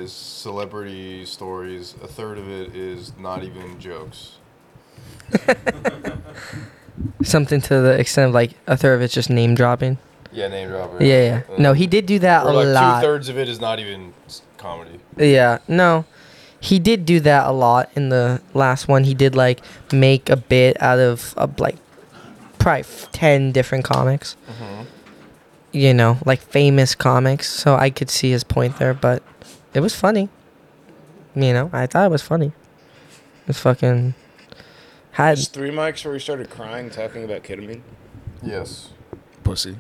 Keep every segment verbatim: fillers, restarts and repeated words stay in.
is celebrity stories. A third of it is not even jokes. Something to the extent of like a third of it's just name dropping. Yeah, name dropper. Yeah, yeah. Uh, No, he did do that or a like lot. Two thirds of it is not even comedy. Yeah, no. He did do that a lot in the last one. He did like make a bit out of uh, like probably f- ten different comics. Mm-hmm. You know, like famous comics. So I could see his point there, but it was funny. You know, I thought it was funny. It's fucking had Just three mics where he started crying talking about ketamine. Yes. Pussy.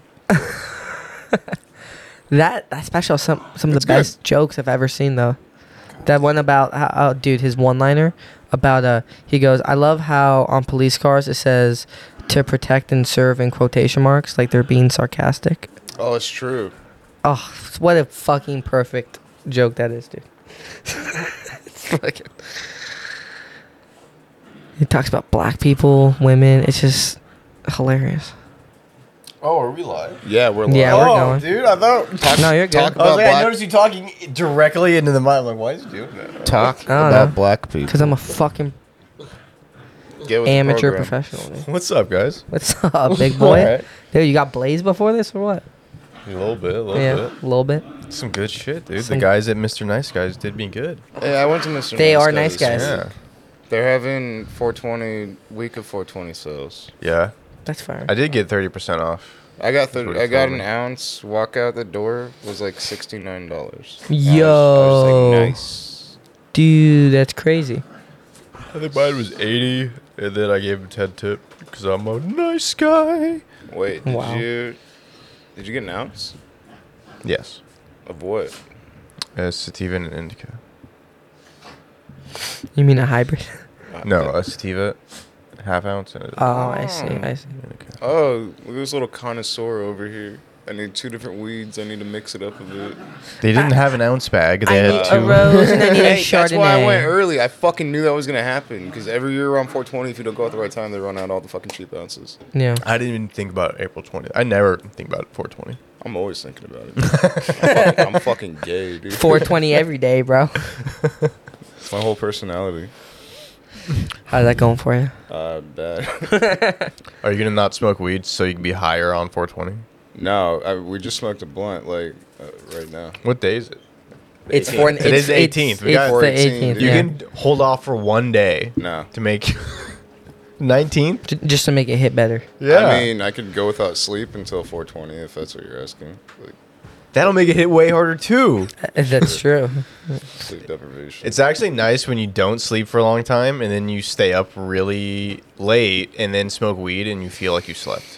that that special. Some some of It's the best jokes I've ever seen though. That one about how, oh, dude, his one-liner about uh, he goes, I love how on police cars it says to protect and serve in quotation marks, like they're being sarcastic. Oh, it's true. Oh, what a fucking perfect joke that is, dude. It's fucking. He talks about black people, women. It's just hilarious. Oh, are we live? Yeah, we're live. Yeah, we're oh, going. dude, I thought. Talk, No, you're good. Talk I was about like, I black, noticed you talking directly into the mic. I'm like, why is he doing that? talk I don't about know. black people. Because I'm a fucking Get with the amateur program. professional, dude. What's up, guys? What's up, big boy? Alright. Dude, you got Blaze before this or what? A little bit, a little yeah, bit. a little bit. Some good shit, dude. Some- the guys at Mister Nice Guys did me good. Hey, I went to Mister They Nice are Guys nice this guys. week. Yeah. They're having four twenty week of four twenty sales. Yeah. That's fine. I did get thirty percent off. I got That's what thirty, he I got told an me. ounce. Walk out the door was like sixty nine dollars. Yo. I was, I was like, nice. Dude, that's crazy. I think mine was eighty, and then I gave him ten tip because I'm a nice guy. Wait, did Wow. you did you get an ounce Yes. of what? As sativa and indica. You mean a hybrid? No, a sativa, half ounce, and a Oh, I see, I see. indica. Oh, look at this little connoisseur over here. I need two different weeds. I need to mix it up a bit. They didn't have an ounce bag. They I had need two. a rose and I need a Hey, that's why I went Chardonnay. early. I fucking knew that was gonna happen because every year around four twenty, if you don't go at the right time, they run out all the fucking cheap ounces. Yeah. I didn't even think about April twentieth. I never think about four twenty. I'm always thinking about it. I'm, fucking, I'm fucking gay, dude. four twenty every day, bro. It's my whole personality. How's that going for you? Uh, bad. Are you gonna not smoke weed so you can be higher on four twenty? no, I, we just smoked a blunt like uh, right now. What day is it? It's eighteenth. for It is the eighteenth. We It's got the fourteen, eighteenth. You Yeah. can hold off for one day No. to make nineteenth. J- just to make it hit better. I mean, I could go without sleep until four twenty if that's what you're asking. Like that'll make it hit way harder too. That's true. sleep deprivation. It's actually nice when you don't sleep for a long time and then you stay up really late and then smoke weed and you feel like you slept.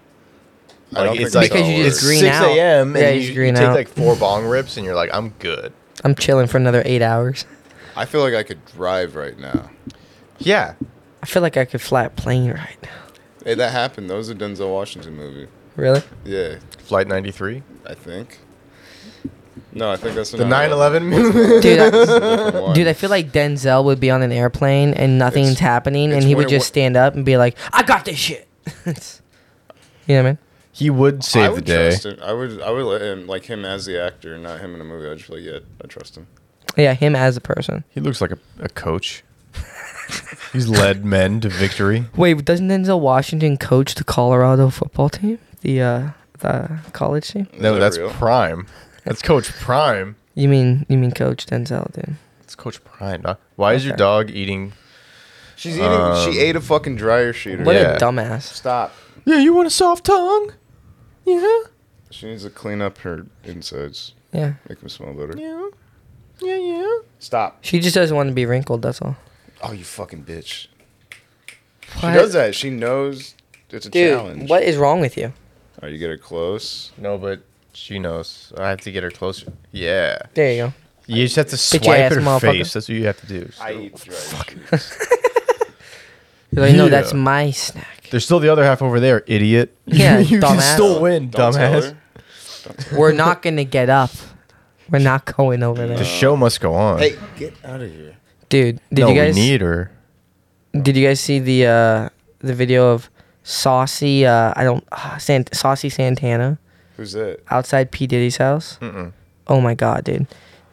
I don't Like it's think like that's Because you how it just works. green six out. a.m. Yeah, and you you, just you green take out. like four bong rips and you're like, I'm good. I'm chilling for another eight hours. I feel like I could drive right now. Yeah. I feel like I could fly a plane right now. Hey, that happened. That was a Denzel Washington movie. Really? Yeah, Flight ninety-three. I think. No, I think that's The nine eleven movie. Dude, I, Different one. dude, I feel like Denzel would be on an airplane and nothing's It's- happening, and it's he when would it just wa- stand up and be like, "I got this shit." It's- you know what I mean? He would I save the would day. trust him. I would. I would let him like him as the actor, not him in a movie. I just feel like yeah, I trust him. Yeah, him as a person. He looks like a, a coach. He's led men to victory. Wait, doesn't Denzel Washington coach the Colorado football team? The uh, the college team? Is No, that that's real? Prime. That's Coach Prime. You mean you mean Coach Denzel, dude? It's Coach Prime. Huh? Why is your Okay. dog eating? She's eating. Um, she ate a fucking dryer sheeter. What Yeah. a dumbass. Stop. Yeah, you want a soft tongue? Yeah. She needs to clean up her insides, Yeah. make them smell better. Yeah. Yeah, yeah. Stop. She just doesn't want to be wrinkled, that's all. Oh, you fucking bitch. She What? does that. She knows it's a Dude, challenge. what is wrong with you? Oh, you get her close. No, but she knows. I have to get her closer. Yeah. There you go. You just have to Bitch swipe ass at her motherfucker. face. That's what you have to do. I So- eat dryer sheeters. You're like, no, that's Yeah. my snack. There's still the other half over there, idiot. Yeah, you can dumbass. still win, Don't tell dumbass. her. Don't tell We're not gonna get up. We're not going over there. The show must go on. Hey, get out of here. Dude, did no, you guys we need her. did you guys see the uh the video of Saucy uh I don't uh, Sant- Saucy Santana Who's that? outside P Diddy's house? Mm-mm. Oh my god, dude.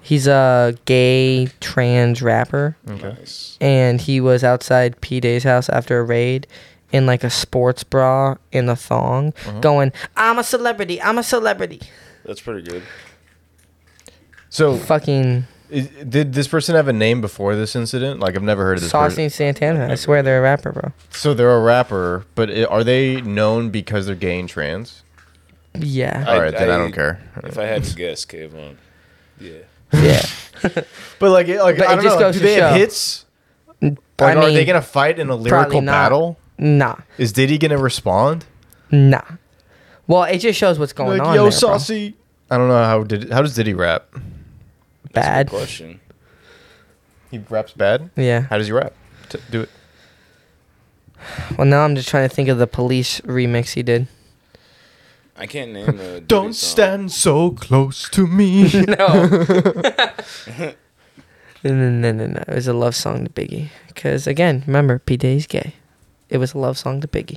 He's a gay trans rapper, Okay. Nice. and he was outside P Day's house after a raid in like a sports bra in a thong, Uh-huh. going, "I'm a celebrity. I'm a celebrity." That's pretty good. So, Fucking is, did this person have a name before this incident? Like, I've never heard of this person. Saucy Santana. I swear they're a rapper, bro. So they're a rapper, but i- are they known because they're gay and trans? Yeah. All I- right, then I, I- don't care. If I had to guess, Kayvon. Yeah. Yeah. But like, it- like But I it don't just know. goes Do to they have show. hits? Like, I are they mean, gonna fight in a probably lyrical not. battle? Nah. Is Diddy gonna respond? Nah. Well, it just shows what's going Like, on. yo, there, saucy. I don't know how did how does Diddy rap? Bro. That's a Bad. good question. He raps bad. Yeah. How does he rap? T- do it. Well, now I'm just trying to think of the Police remix he did. I can't name a Diddy Don't song. stand so close to me. No. no, no, no, no. It was a love song to Biggie. Because, again, remember, P. Day's gay. It was a love song to Biggie.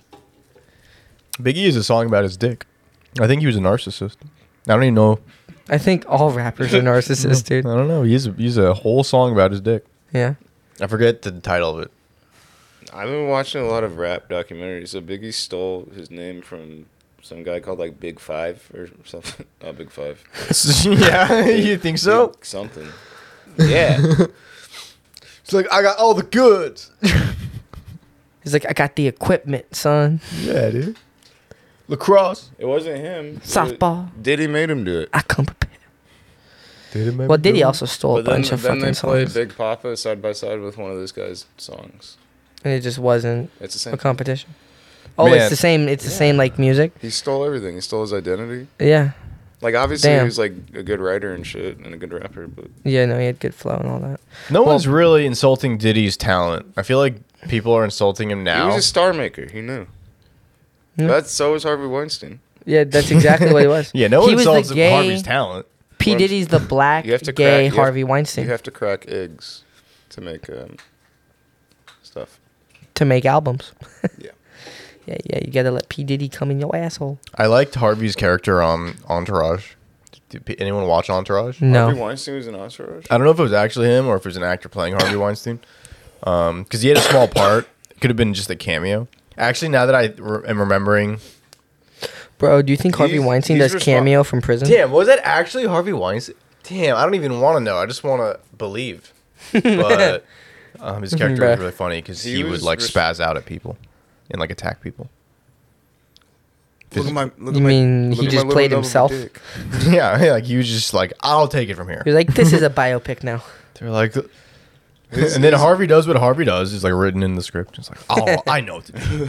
Biggie is a song about his dick. I think he was a narcissist. I don't even know. I think all rappers are narcissists, I dude. don't know. He's a, he's a whole song about his dick. Yeah. I forget the title of it. I've been watching a lot of rap documentaries. So Biggie stole his name from some guy called like Big Five or something. Oh, Big Five. Yeah, you think so? Big something. Yeah. It's like I got all the goods. He's like, I got the equipment, son. Yeah, dude. Lacrosse. It wasn't him. Softball. Diddy made him do it. I come prepared. Did it Well, Diddy also stole a But then, bunch of then they fucking played songs. Big Papa side by side with one of this guy's songs. And it just wasn't It's the a same. competition. Oh, Man. it's the same. It's the same, like, music. He stole everything. He stole his identity. Yeah. Like obviously Damn. he was like a good writer and shit and a good rapper, but Yeah, no, he had good flow and all that. No Well- one's really insulting Diddy's talent. I feel like people are insulting him he now. was a star maker. He knew. Yeah. That's so was Harvey Weinstein. Yeah, that's exactly what he was. Yeah, no one he was insults the gay, Harvey's talent. P. Well, Diddy's the black You have to gay crack- you have- Harvey Weinstein You have to crack eggs to make um, stuff. to make albums. Yeah. Yeah, yeah, you gotta let P. Diddy come in your asshole. I liked Harvey's character on Entourage. Did p- anyone watch Entourage? No. Harvey Weinstein was an Entourage. I don't know if it was actually him or if it was an actor playing Harvey Weinstein. Um, because he had a small part. It could have been just a cameo. Actually, now that I re- am remembering, Bro, do you think Harvey He's- Weinstein he's does respon- cameo from prison? damn, was that actually Harvey Weinstein? Damn, I don't even want to know. I just want to believe. But um, his character was Bruh. really funny because he, He would was like res- spaz out at people and like attack people. Look at my. Look You at my- mean look he at just my little played double himself? dick. Yeah, yeah, like he was just like, I'll take it from here. He was like, this is a biopic now. They're like, His- and then his- Harvey does what Harvey does. Is like written in the script. It's like, oh, I know what to do.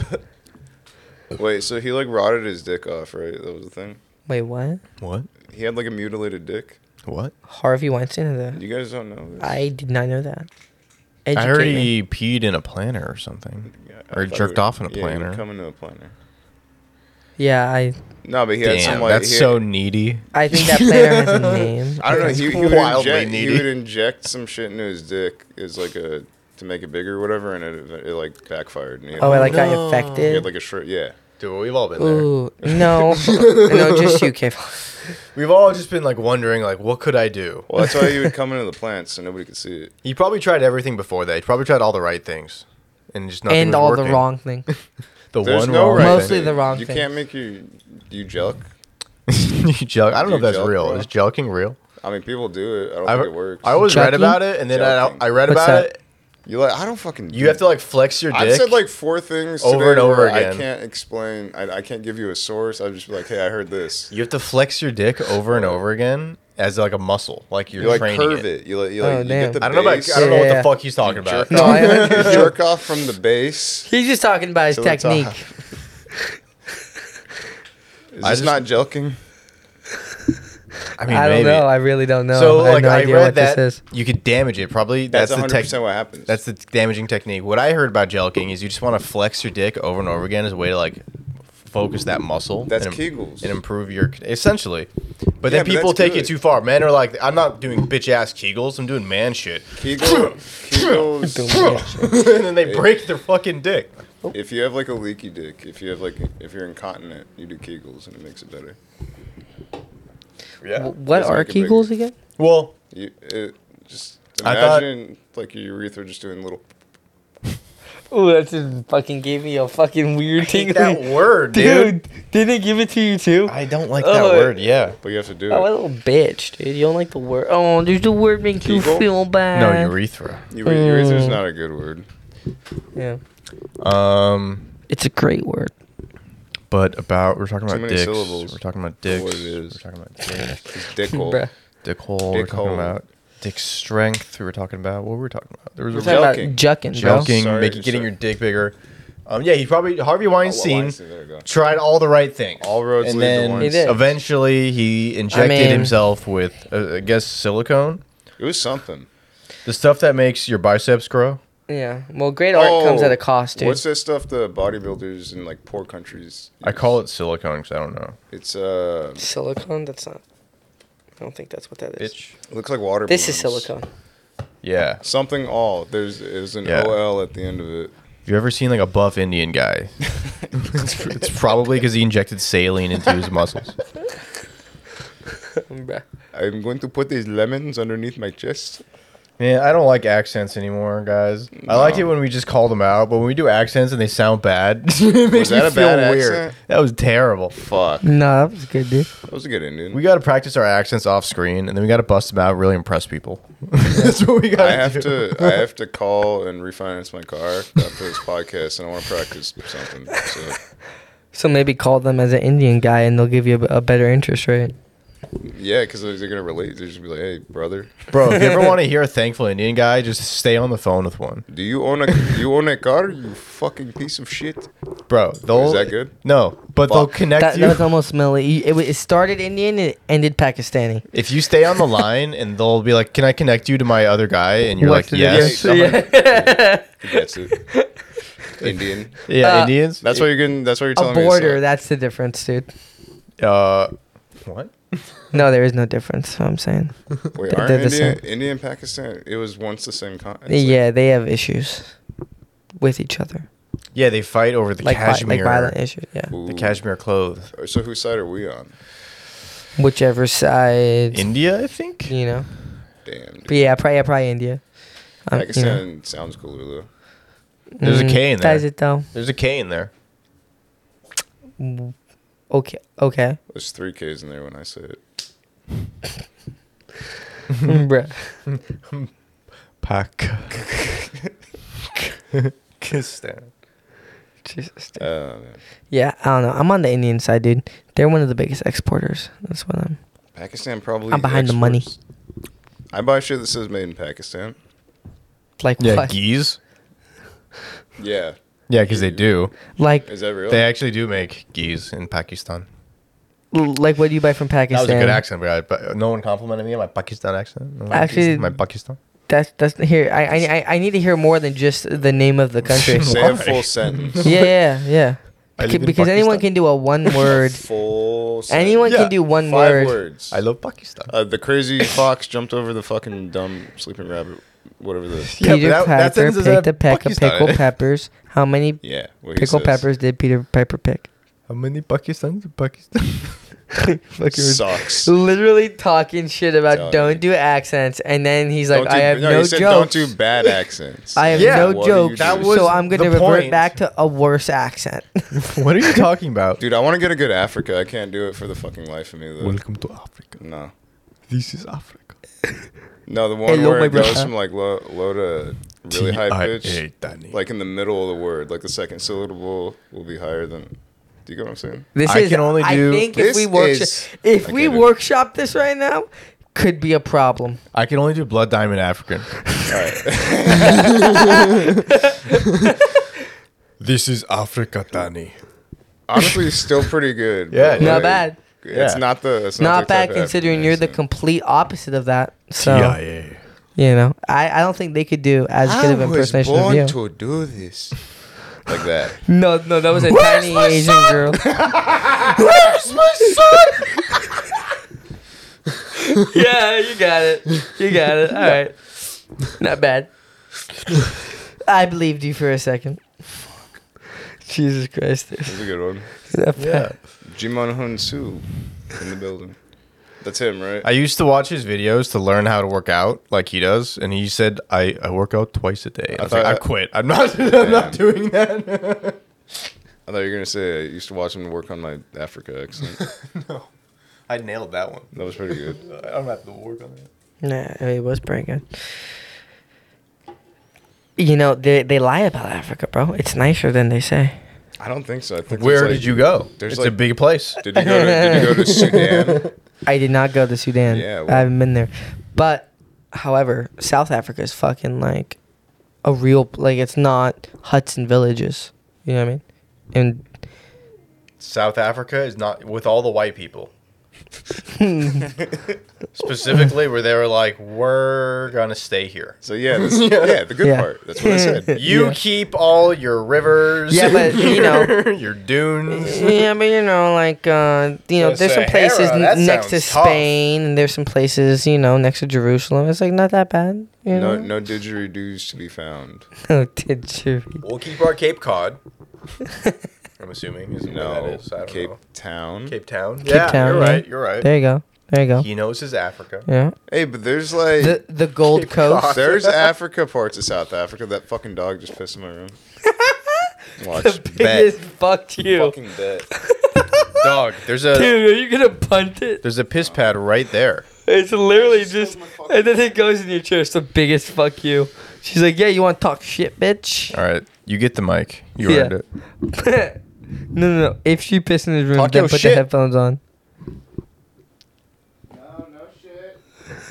Wait, so he like rotted his dick off, right? That was the thing. Wait, what? What? He had like a mutilated dick. What? Harvey Weinstein? Is a, You guys don't know this. I did not know that. I Educate heard me. he peed in a planner or something. Yeah, I Or thought jerked he would- off in a yeah, he planner. would come into a planner. Yeah, I No, but he had Damn, some like. that's he had- so needy. I think that player has a name. I don't know. That's He, he, would wildly inject, he needy. would inject some shit into his dick as like a to make it bigger or whatever, and it, it like backfired. And he had, Oh, I like, like got no. he infected. had like a shirt. Yeah. Dude, we've all been there. Ooh, no, no, just you, Kev. We've all just been like wondering, like, what could I do? Well, that's why he would come into the plant so nobody could see it. He probably tried everything before that. He probably tried all the right things, and just nothing And was all working. the wrong thing. The There's one no wrong right Mostly thing. the wrong You thing. can't make your you jelk. thing. You jelk. I don't know if You that's jelk, real. bro. Is jelking real? I mean, people do it. I don't I, think it works. I always read Jelking? about it, and then I, Jelking. I read What's about that? it. You like? I don't fucking. You have to like flex your dick. I've said like four things over today and over where again. I can't explain. I, I can't give you a source. I'd just be like, hey, I heard this. You have to flex your dick over and over again as like a muscle, like you're You like training curve it. it. You like you Oh, like you damn. get the I don't know about. base. I don't know Yeah, what yeah. the fuck he's talking you about. jerk No, off, I- you jerk off from the base. He's just talking about his to the top. technique. Is I this just- not jelking? I mean, I don't maybe. know. I really don't know. So I have like no I idea read what that this is. you could damage it. Probably That's, that's, the one hundred tech. percent what happens. That's the damaging technique. What I heard about jelking is you just want to flex your dick over and over again as a way to like focus that muscle. That's and, Kegels. and improve your essentially. But Yeah, then but people that's take good. it too far. Men are like, I'm not doing bitch ass Kegels. I'm doing man shit. Kegel, Kegels. And then they break their fucking dick. If you have like a leaky dick, if you have like if you're incontinent, you do Kegels and it makes it better. Yeah. W- What Doesn't are make it bigger. Kegels again? Well, You it, just I thought- imagine like your urethra just doing little. Ooh, that just fucking gave me a fucking weird I hate tingling. that word, dude. Dude, didn't it give it to you too? I don't like Oh, that it- word. Yeah. But you have to do Oh, a it. little bitch, dude. You don't like the word. Oh, there's the word makes you Kegel? feel bad. No, urethra. Ure- Urethra's Mm. not a good word. Yeah. Um, It's a great word. but about we're talking Too about many dicks. syllables We're talking about for dicks. what it is. We're talking about dicks. It's dick hole. Bruh. Dick hole. we're Dick talking hole. about dick strength. We were talking about what were we talking about? There was We're a talking about Jelking. jucking, bro. joking, Sorry, making getting sorry. your dick bigger. Um, yeah, he probably Harvey Weinstein Weinstein, there we go. tried all the right things. All roads and lead to then Weinstein. He did. eventually he injected mean- himself with, uh, I guess, silicone, It was something. the stuff that makes your biceps grow. Yeah. Well, great art comes at a cost, dude. Oh, What's that stuff the bodybuilders in like poor countries? I use? call it silicone because I don't know. It's uh, Silicone? That's not. I don't think that's what that is. Bitch. it looks like water. This is balloons. silicone. Yeah. Something all there's there's an Yeah. O L at the end of it. Have you ever seen like a buff Indian guy? it's, it's probably because he injected saline into his muscles. Bruh. I'm going to put these lemons underneath my chest. Man, I don't like accents anymore, guys. I like it No. when we just call them out, but when we do accents and they sound bad, it makes that me a feel bad weird. accent? That was terrible. Fuck, No, that was good, dude. that was a good Indian. We got to practice our accents off screen, and then we got to bust them out, really impress people. That's what we got. I have to I have to call and refinance my car after this podcast, and I want to practice something. So So maybe call them as an Indian guy and they'll give you a, a better interest rate. yeah, because they're gonna relate. They're just gonna be like, "Hey, brother, Bro, if you ever want to hear a thankful Indian guy, just stay on the phone with one. do you own a you own a car? You fucking piece of shit." Bro, they'll. Is that good? No, but they'll Fuck. connect That, you. that was almost smelly. It, wa- it started Indian and it ended Pakistani. If you stay on the line and they'll be like, "Can I connect you to my other guy?" and you're What's like, the "Yes." difference? I'm gonna- Yeah. He gets it. Indian. yeah, Uh, Indians. That's what you're getting. That's what you're A telling me. border, it's that's the difference, dude. Uh, what? No, there is no difference, I'm saying. like- Wait, they're aren't the India, same. India and Pakistan? It was once the same continent. Yeah, they have issues with each other. Yeah, they fight over the Like, vi- cashmere. like violent issues, yeah. the cashmere clothes. So whose side are we on? Whichever side, India, I think. you know. Damn. Dude. But yeah, probably, yeah, probably India. Um, you know. Pakistan sounds cooler though. There's a K in there. Does it though? There's a K in there. Mm, Okay, okay. There's three K's in there when I say it. Bruh. Pak. Pakistan. Jesus. dude. Uh, man. Yeah, I don't know. I'm on the Indian side, dude. They're one of the biggest exporters. That's what I'm. Pakistan probably. I'm behind the money. exports- I buy shit that says made in Pakistan. Like Yeah, what? geese. Yeah. Yeah, because they do. Like, Is that real? They actually do make geese in Pakistan. like what do you buy from That Pakistan? was a good accent, but, I, but no one complimented me on my Pakistan accent. No one- Actually- my Pakistan. That's that's here. I, I I I need to hear more than just the name of the country. Say a Why? full sentence. yeah, yeah, yeah. I Beca- live in because anyone Pakistan. can do a one word. Full sentence. Anyone Yeah, can do one Five word. words. I love Pakistan. Uh, the crazy fox jumped over the fucking dumb sleeping rabbit. Whatever the. Yeah, but Peter that- that Piper sentence doesn't picked have a peck of Pakistan in pickled it. peppers. How many Yeah. What he pickled says. peppers did Peter Piper pick? How many Pakistans in Pakistan? Fucking Sucks. Literally talking shit about Telling don't you. do accents, and then he's like, Don't do- "I have no, no he said jokes. don't do bad accents. I have Yeah, no what are you jokes, doing? That was so I'm going to the revert point. back to a worse accent." What are you talking about? Dude, I want to get a good Africa. I can't do it for the fucking life of me though. Welcome to Africa. No. This is Africa. No, the one Hello, where my it goes brother. from like low, low to really high pitch, T I A, Danny. like in the middle of the word, like the second syllable will be higher than. Do you get what I'm saying? This I is. can only I do- think if This we work, is- if I we can't do it. workshop this right now, could be a problem. I can only do Blood Diamond African. All right. This is Africa, Danny. Honestly, still pretty good. Yeah, but, yeah. Not like, bad. It's Yeah. not the. It's Not not, the bad type of considering African you're the accent. complete opposite of that. So T I A. you know, I, I don't think they could do as good of I was impersonation of born you. to do this. Like that. No, no, that was a tiny Asian girl. Where's my son? Yeah, you got it. You got it. All right. Not bad. I believed you for a second. Jesus Christ. dude. That's a good one. Not Yeah. bad. Jimon Hun Soo in the building. That's him, right? I used to watch his videos to learn how to work out like he does, and he said I, I work out twice a day. I, I was like, thought- I quit. I'm not. I'm not doing that. I thought you were gonna say I used to watch him work on my Africa accent. No, I nailed that one. That was pretty good. I don't have to work on that. Nah, it was pretty good. You know, they they lie about Africa, bro. It's nicer than they say. I don't think so. I think Where there's, did like- you go? there's It's a like- big place. Did you go to? Did you go to Sudan? I did not go to Sudan. Yeah, well- I haven't been there. But, however, South Africa is fucking like a real, like, it's not huts and villages. You know what I mean? And South Africa is not with all the white people. Specifically, where they were like, "We're gonna stay here. So yeah, this, yeah, the good Yeah. part. That's what I said. You Yeah. keep all your rivers, Yeah, but, you know- your dunes." yeah, but you know, like, uh, you know, The there's some Sahara, places n- that next to sounds tough. Spain, and there's some places, you know, next to Jerusalem. It's like not that bad. You No, know? no didgeridoos to be found. No, did you? We'll keep our Cape Cod. I'm assuming isn't No, where that is. I don't Cape know. Town. Cape Town. Cape yeah, Town, you're yeah. right. You're right. There you go. There you go. He knows his Africa. Yeah. Hey, but there's like The the Gold Cape Coast. Cod. there's Africa parts of South Africa. That fucking dog just pissed in my room. Watch. The Bet. biggest fucked you. Fucking bet. Dog, there's a Dude, are you gonna punt it? there's a piss pad right there. It's literally Just just, killed my fucking- and then it goes in your chair. It's the biggest fuck you. She's like, yeah, you want to talk shit, bitch? All right, you get the mic. You Yeah. earned it. no, no, no. If she pissed in his room, Talk then your put shit. the headphones on. No, no shit.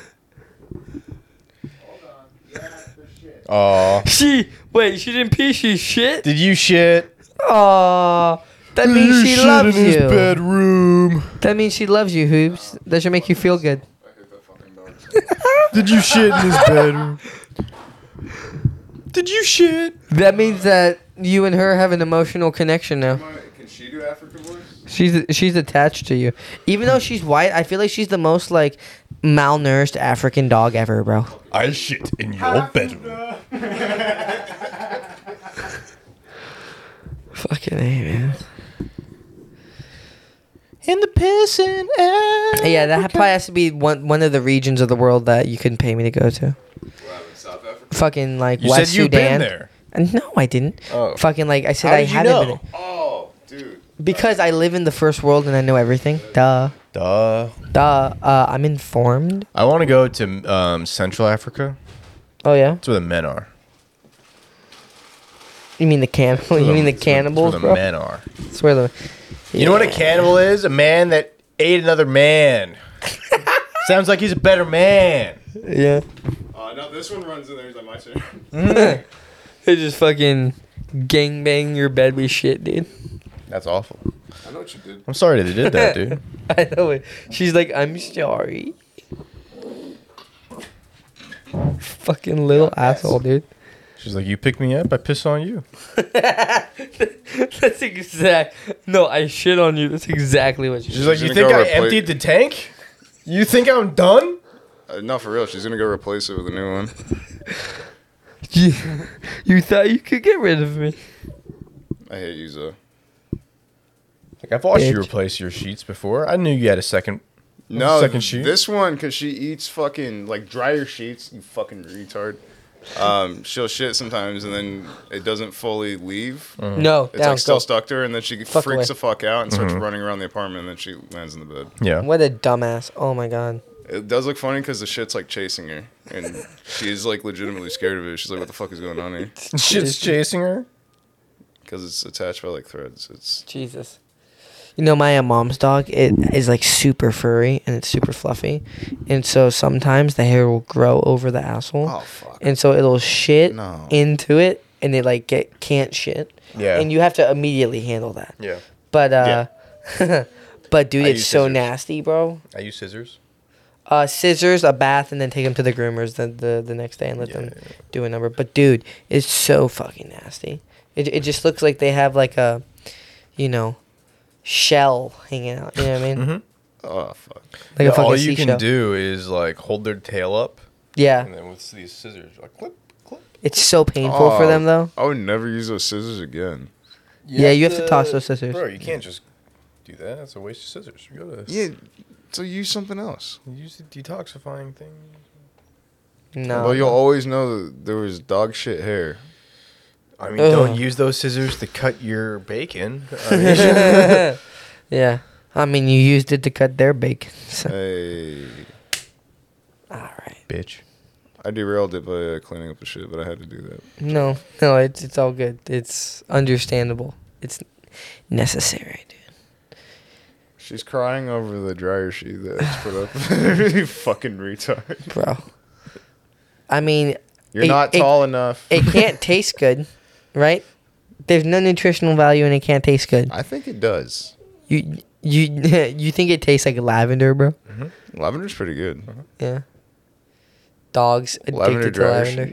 Hold on. Yeah, the shit. Aw. She wait, she didn't pee. She shit. Did you shit? Aw, that means she loves in his you. bedroom. That means she loves you, Hoops. That should make you feel good. I hate that fucking dog. Did you shit in his bedroom? Did you shit? That means that you and her have an emotional connection now. Can she do Africa voice? She's she's attached to you, even though she's white. I feel like she's the most like malnourished African dog ever, bro. I shit in your bedroom. Fucking A, man. In the pissing air. Yeah, that probably has to be one one of the regions of the world that you couldn't pay me to go to. Wow, in South Africa. Fucking like You West said you've Sudan. been there. And no, I didn't. Oh. Fucking like I said, How I did you haven't know? been Oh, dude. because I live in the first world and I know everything. Duh, Duh. duh. Uh, I'm informed. I want to go to um, Central Africa. Oh yeah. That's where the men are. You mean the cannibal? You mean the That's where- cannibals, That's where the bro? men are. That's where the. You know what a Yeah. cannibal is? A man that ate another man. Sounds like he's a better man. Yeah. Uh, no, this one runs in there. He's like my turn. They just fucking gangbang your bed with shit, dude. That's awful. I know what you did. I'm sorry they did that, dude. I know it. She's like, I'm sorry. Fucking little asshole, dude. She's like, you pick me up, I piss on you. That's exact. No, I shit on you. That's exactly what she She's like, She's you gonna think go I repla- emptied the tank? You think I'm done? Uh, no, for real. She's gonna go replace it with a new one. You, you thought you could get rid of me. I hate you, Zoe. Like I've watched you Bitch. replace your sheets before. I knew you had a second. No, Second sheet? this one because she eats fucking like dryer sheets. You fucking retard. Um, she'll shit sometimes and then it doesn't fully leave. No, It's down, like still go. stuck to her, and then she Fuck freaks away. the fuck out and starts running around the apartment, and then she lands in the bed. Yeah. What a dumbass. Oh my god. It does look funny because the shit's like chasing her, and she's like legitimately scared of it. She's like, "What the fuck is going on here?" Shit's chasing her. Because it's attached by like threads. It's Jesus. You know, my uh, mom's dog, it is like super furry and it's super fluffy. And so sometimes the hair will grow over the asshole. oh fuck. And so it'll shit No. into it and it like get can't shit. Yeah. And you have to immediately handle that. Yeah. But uh but dude, I it's use so scissors. nasty, bro. I use scissors. Uh scissors, a bath, and then take them to the groomers the the, the next day and let Yeah, them yeah, do a number. But dude, it's so fucking nasty. It it just looks like they have like a, you know, shell hanging out. You know what I mean? Mm-hmm. Oh fuck. Like a fucking All you seashell. can do is like hold their tail up, Yeah, and then with these scissors, like clip, clip. it's so painful for Oh, them though. I would never use those scissors again. Yeah, you have to toss those scissors. Bro, you can't just do that. That's a waste of scissors. You gotta. Yeah. So use something else. Use a detoxifying thing. No. Well, you'll always know that there was dog shit hair. I mean, Ugh. don't use those scissors to cut your bacon. I mean, Yeah. I mean, you used it to cut their bacon. So. Hey, All right. bitch. I derailed it by uh, cleaning up the shit, but I had to do that. No, no, it's it's all good. It's understandable. It's necessary, dude. She's crying over the dryer sheet that I put up. You fucking retard. Bro. I mean, You're It- not it- tall enough. it can't taste good, right? There's no nutritional value and it can't taste good. I think it does. You you you think it tastes like lavender, bro? Lavender's pretty good. Yeah. Dogs addicted Lavender to dryer lavender.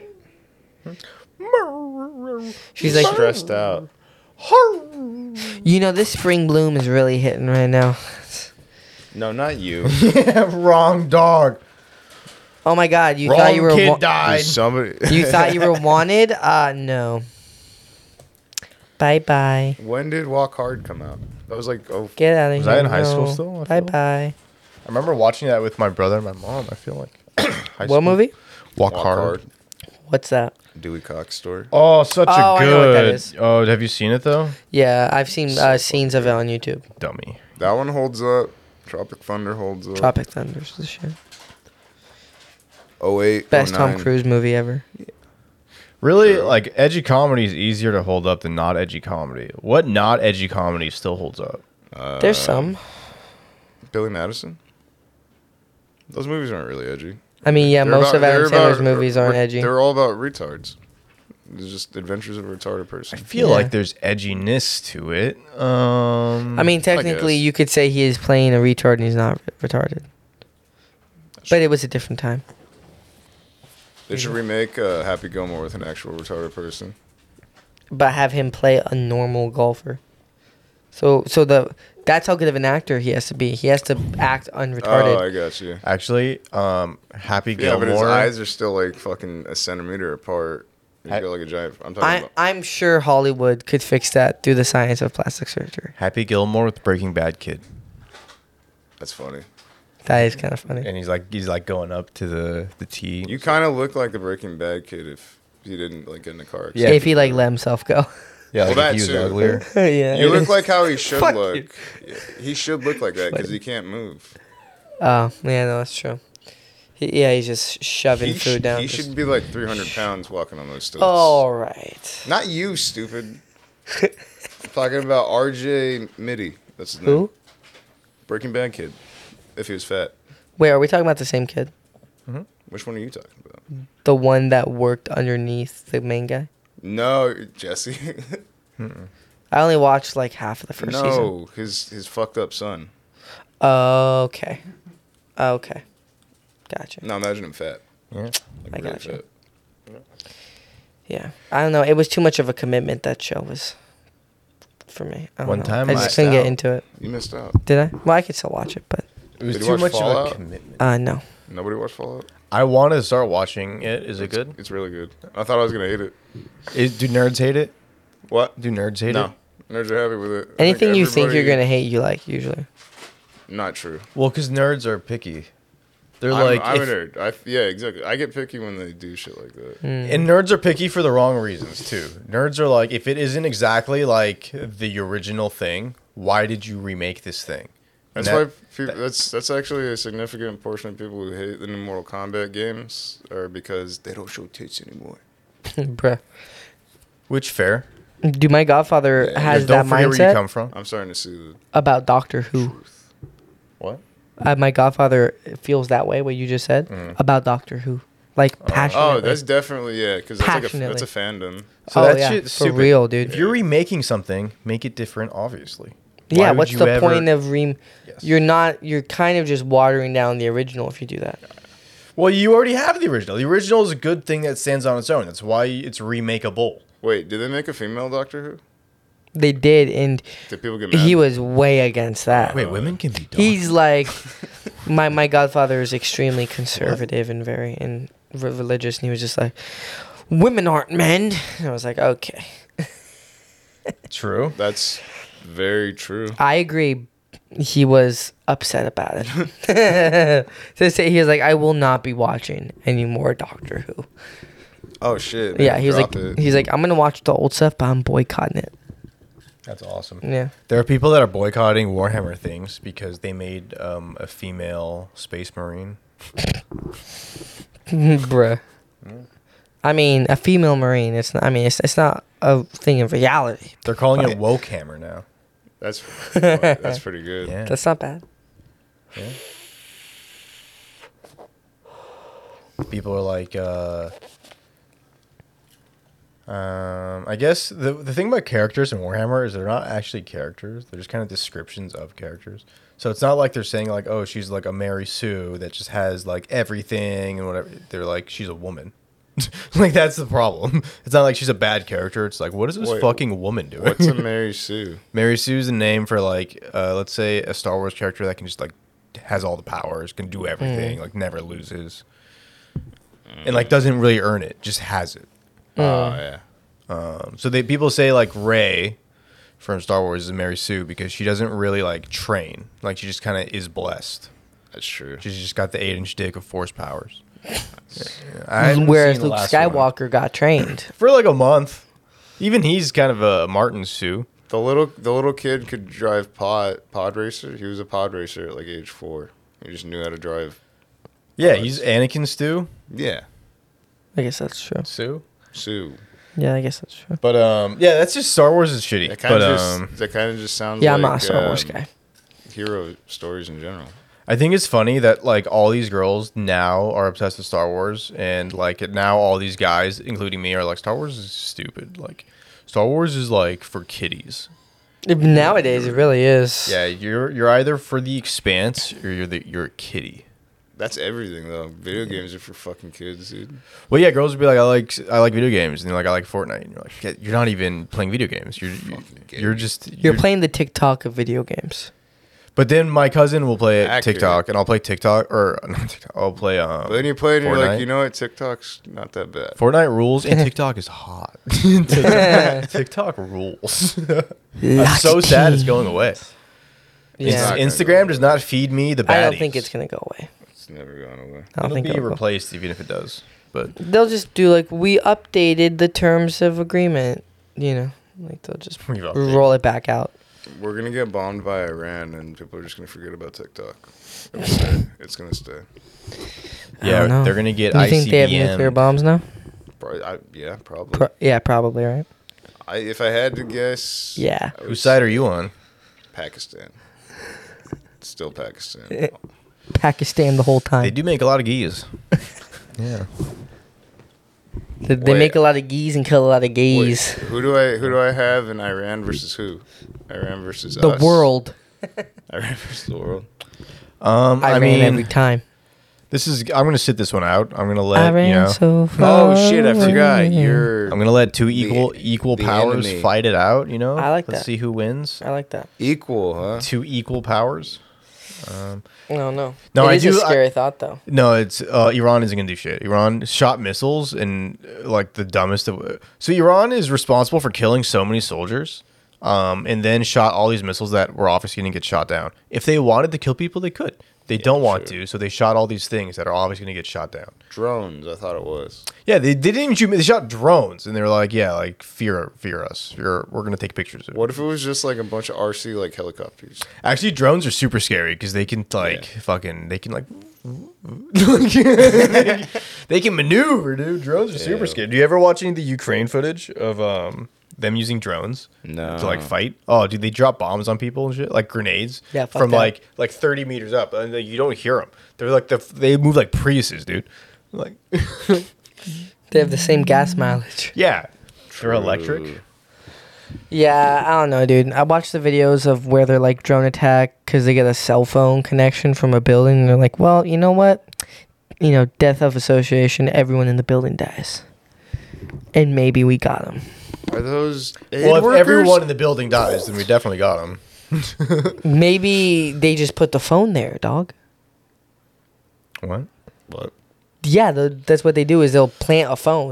sheet. She's like, stressed out. you know, this spring bloom is really hitting right now. No, not you. Yeah, wrong dog. Oh my God, you wrong thought you were kid wa- died. There's somebody. you thought you were wanted? Uh no. Bye bye. When did Walk Hard come out? That was like oh. Was Get out of here. I in high school no. still? I Bye feel? bye. I remember watching that with my brother and my mom. I feel like. High What school. movie? Walk, Walk hard. Hard. What's that? Dewey Cox story. Oh, such Oh, a I good. know what that is. Oh, have you seen it though? Yeah, I've seen So uh, scenes of it on YouTube. Dummy. That one holds up. Tropic Thunder holds up. Tropic Thunder's the shit. oh eight. Best oh Tom nine. Cruise movie ever. Really, True. like edgy comedy is easier to hold up than not edgy comedy. What not edgy comedy still holds up? Uh, There's some. Billy Madison. Those movies aren't really edgy. I mean, yeah, They're most about- of Adam they're Sandler's about- movies aren't re- edgy. They're all about retards. It's just adventures of a retarded I person. feel Yeah. like there's edginess to it. Um, I mean, technically, guess. you could say he is playing a retard and he's not re- retarded. But it was a different time. They should remake uh, Happy Gilmore with an actual retarded person. But have him play a normal golfer. So, so the that's how good of an actor he has to be. He has to act unretarded. Oh, I got you. actually, um, Happy Yeah, Gilmore. but his eyes are still like fucking a centimeter apart. He's I- got like a giant. I'm talking I, about. I'm sure Hollywood could fix that through the science of plastic surgery. Happy Gilmore with Breaking Bad kid, That's funny. That is kind of funny. and he's like he's like going up to the the tee. You kind of look like the Breaking Bad kid if he didn't like get in the car. Yeah. If he like let himself go. yeah, Well, like if that he was too. uglier. yeah. You look like how he should Fuck look. you. Yeah, He should look like that because he can't move. Oh, yeah, no, that's true. He, yeah, he's just shoving He, food sh- down. he just- should be like three hundred pounds walking on those stilts. All right. Not you, stupid. I'm talking about R J Mitty. That's his name. Who? Breaking Bad kid. If he was fat. Wait, are we talking about the same kid? Which one are you talking about? The one that worked underneath the main guy? No, Jesse. I only watched like half of the first season. no, his his fucked up son. Okay. Okay. Gotcha. Now imagine him fat. Yeah. Like I really gotcha. fat. Yeah. I don't know. It was too much of a commitment, that show was, for me. I don't One know. time I I just couldn't get out. into it. You missed out. Did I? Well, I could still watch it, but It was Did you too watch much of Fallout? a commitment. uh, no. Nobody watched Fallout? I want to start watching it. Is it It's- good? It's really good. I thought I was gonna hate it. Is, do nerds hate it? What? Do nerds hate No. it? Nerds are happy with it. I think Anything you think you're everybody- going to hate, you like, usually. Not true. Well, because nerds are picky. They're I'm, like, I'm if- a nerd. I, yeah, exactly. I get picky when they do shit like that. Mm. and nerds are picky for the wrong reasons too. Nerds are like, if it isn't exactly like the original thing, why did you remake this thing? And That's that- why people, that's that's actually a significant portion of people who hate the new Mortal Kombat games are because they don't show tits anymore. Bruh. Which fair. Do my godfather Yeah, has Don't that forget where you mindset come from. I'm starting to see the about Doctor Who? truth. What? Uh, my godfather feels that way, what you just said, Mm. about Doctor Who. Like, passionately. Oh, that's definitely yeah, because that's like a Passionately. that's a fandom. So Oh, that yeah, shit's for stupid. real, dude. If you're remaking something, make it different. Obviously. Why Yeah, would what's you the ever- point of rem... Yes. You're not... You're kind of just watering down the original if you do that. Well, you already have the original. The original is a good thing that stands on its own. That's why it's remakeable. Wait, did they make a female Doctor Who? They did, and Did people get mad? he was way against that. Wait, women can be dogs. He's like... my, my godfather is extremely conservative and very and re- religious, and he was just like, women aren't men. And I was like, okay. True. That's very true. I agree. he was upset about it. To say he was like, I will not be watching any more Doctor Who. Oh shit. Yeah, man, he was like, drop it. he's like, I'm gonna watch the old stuff, but I'm boycotting it. That's awesome. Yeah. There are people that are boycotting Warhammer things because they made um, a female space marine. Bruh. I mean, a female marine. It's not. I mean, it's it's not a thing of reality. They're calling Right. it woke hammer now. That's that's pretty good. Yeah. That's not bad. Yeah. People are like, uh, um, I guess the the thing about characters in Warhammer is they're not actually characters; they're just kind of descriptions of characters. So it's not like they're saying like, oh, she's like a Mary Sue that just has like everything and whatever. They're like, she's a woman. Like that's the problem. It's not like she's a bad character. It's like, what is this Wait, fucking woman doing? What's a Mary Sue? Mary Sue's a name for like, uh, let's say a Star Wars character that can just like has all the powers, can do everything, Mm. like never loses, and like doesn't really earn it, just has it. Oh Mm. yeah. Um, so they people say like Rey from Star Wars is Mary Sue because she doesn't really like train, like she just kind of is blessed. That's true. She's just got the eight inch dick of force powers. Yeah. I haven't Whereas seen the Luke last one. Skywalker got trained. For like a month. Even he's kind of a Martin Sue. The little the little kid could drive pod pod racer. He was a pod racer at like age four. He just knew how to drive. Yeah, Oh, he's it's- Anakin Stu. Yeah. I guess that's true. Sue. Sue. Yeah, I guess that's true. But um, yeah, that's just Star Wars is shitty. That kind But of just um, that kind of just sounds. Yeah, like, I'm not a Star Wars um, guy. Hero stories in general. I think it's funny that like all these girls now are obsessed with Star Wars, and like now all these guys, including me, are like Star Wars is stupid. Like Star Wars is like for kiddies. Nowadays, it really is. Yeah, you're you're either for the Expanse or you're the you're a kiddie. That's everything though. Video games are for fucking kids, dude. Well, yeah, girls would be like, I like I like video games, and they're like, I like Fortnite. And you're like, "Yeah, you're not even playing video games. You're you're, Fucking you're gay. just You're playing the TikTok of video games. But then my cousin will play Accurate. TikTok, and I'll play TikTok or not TikTok. I'll play um. But then you play it and you're Fortnite. like, you know what? TikTok's not that bad. Fortnite rules, and TikTok is hot. TikTok, TikTok rules. I'm so sad it's going away. Yeah. not gonna Instagram go does not feed me the baddies. I don't think it's gonna go away. It's never gone away. I don't It'll think be it'll go. replaced even if it does. But They'll just do like we updated the terms of agreement. You know, like they'll just We've updated. roll it back out. We're gonna get bombed by Iran, and people are just gonna forget about TikTok. It'll stay. It's gonna stay. I yeah, don't know. they're gonna get Do you I C B M. think they have nuclear bombs now? Probably, I, yeah, probably. Pro- yeah, probably, right? I, if I had to guess, Yeah. I would Whose side are you on? Pakistan. Still Pakistan. Eh, Pakistan the whole time. They do make a lot of geese. yeah. They, they Wait. make a lot of geese and kill a lot of Wait, gays. who do I who do I have in Iran versus who? Iran versus The us. world. Iran versus the world. Um, I, I, ran mean, every time. this is. I'm gonna sit this one out. I'm gonna let I ran you know. so far. Oh shit! I forgot. away. You're I'm gonna let two equal the- equal the powers enemy. fight it out. You know. I like Let's that. see who wins. I like that. equal, huh? Two equal powers. Um, No, no. No, It I is do- a I- scary thought, though. no, it's uh, Iran isn't gonna do shit. Iran shot missiles and uh, like the dumbest of. So Iran is responsible for killing so many soldiers, um, and then shot all these missiles that were obviously gonna get shot down. If they wanted to kill people, they could. They don't want sure. to, so they shot all these things that are obviously gonna get shot down. Drones. I thought it was. Yeah, they, they didn't even shoot. They shot drones, and they were like, "Yeah, like fear, fear us. Fear, we're gonna take pictures of it." What if it was just like a bunch of R C like helicopters? Actually, drones are super scary because they can like Yeah. fucking they can like they can maneuver, dude. Drones are super Yeah. scary. Do you ever watch any of the Ukraine footage of um them using drones No. to like fight? Oh, dude, they drop bombs on people and shit, like grenades. Yeah, fuck from that. like like thirty meters up, and like, you don't hear them. They're like the they move like Priuses, dude. Like They have the same gas mileage. yeah, they're electric. True. Yeah, I don't know, dude. I watched the videos of where they're like drone attack because they get a cell phone connection from a building. And they're like, well, you know what? You know, death of association. Everyone in the building dies. And maybe we got them. Are those Well, aid if workers? everyone in the building dies, then we definitely got them. Maybe they just put the phone there, dog. What? What? Yeah, the, that's what they do is they'll plant a phone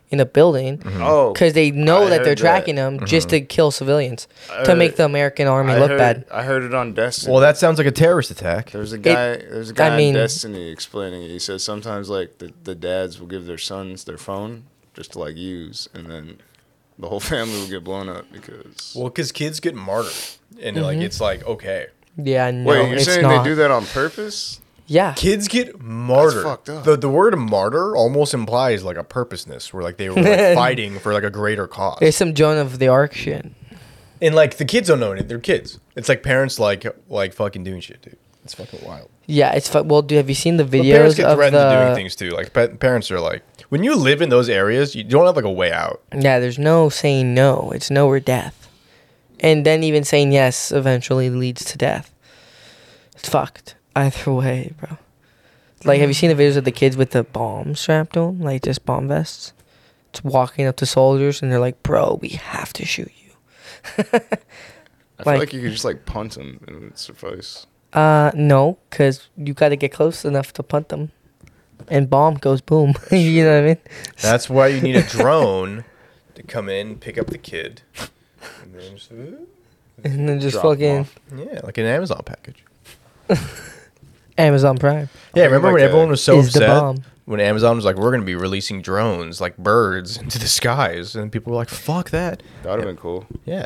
in a building Oh, because they know I that they're heard tracking them just to kill civilians I to heard- make the American army I look heard, bad. I heard it on Destiny. Well, that sounds like a terrorist attack. There's a guy. there's a guy mean- in Destiny explaining it. He says sometimes like the, the dads will give their sons their phone just to like use, and then the whole family will get blown up because. Well, because kids get martyred, and like it's like okay, Yeah, no, Wait, you're it's saying not. they do that on purpose? Yeah, kids get martyred. fucked up. The the word martyr almost implies like a purposeness, where like they were like fighting for like a greater cause. it's some Joan of the Arc shit. And like the kids don't know anything. They're kids. It's like parents like like fucking doing shit, dude. It's fucking wild. Yeah, it's fu- well, dude. Have you seen the But parents videos get of threatened to doing the? things too. Like pa- parents are like, when you live in those areas, you don't have like a way out. Yeah, there's no saying no. It's no or death, and then even saying yes eventually leads to death. It's fucked either way, bro. Like, have you seen the videos of the kids with the bombs strapped to them, like just bomb vests? It's walking up to soldiers and they're like, "Bro, we have to shoot you." I feel Like- like you could just like punt them and it would suffice. Uh, no, because you got to get close enough to punt them, and bomb goes boom. You know what I mean? That's why you need a drone to come in, pick up the kid, and then just, And then just Drop 'em fucking off. yeah, like an Amazon package. Amazon Prime Yeah, remember like when a- everyone was so is the upset bomb. when Amazon was like, "We're going to be releasing drones like birds into the skies," and people were like, "Fuck that." That would have been cool. Yeah.